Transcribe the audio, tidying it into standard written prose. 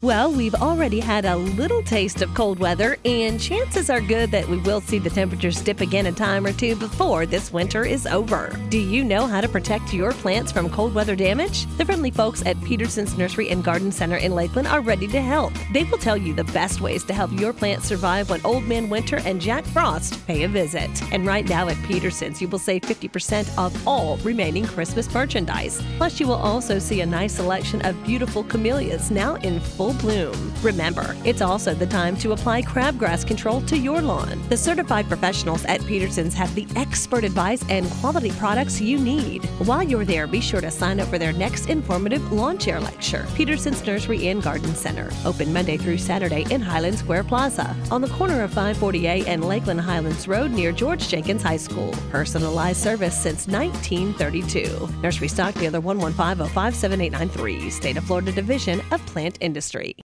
Well, we've already had a little taste of cold weather, and chances are good that we will see the temperatures dip again a time or two before this winter is over. Do you know how to protect your plants from cold weather damage? The friendly folks at Peterson's Nursery and Garden Center in Lakeland are ready to help. They will tell you the best ways to help your plants survive when Old Man Winter and Jack Frost pay a visit. And right now at Peterson's, you will save 50% off all remaining Christmas merchandise. Plus, you will also see a nice selection of beautiful camellias now in full bloom. Remember, it's also the time to apply crabgrass control to your lawn. The certified professionals at Peterson's have the expert advice and quality products you need. While you're there, be sure to sign up for their next informative lawn chair lecture. Peterson's Nursery and Garden Center, open Monday through Saturday in Highland Square Plaza, on the corner of 540A and Lakeland Highlands Road near George Jenkins High School. Personalized service since 1932. Nursery stock dealer 115057893, State of Florida Division of Plant Industry.